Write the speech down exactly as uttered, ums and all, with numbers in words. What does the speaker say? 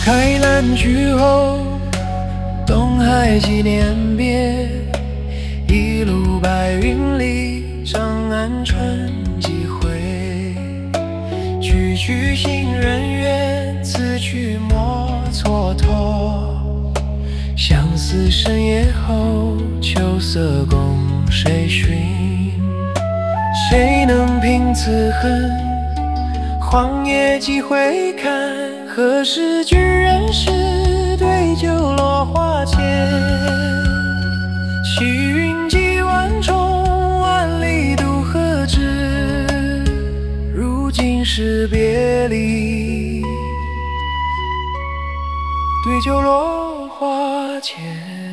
开南居后，东海纪念别，一路白云里，长安春几回。句句行人怨，此去莫蹉跎。相思深夜后，秋色共谁寻？谁能平此恨？荒野几回看，何时君人是对酒落花前？气云几万重，万里渡河之，如今是别离，对酒落花前。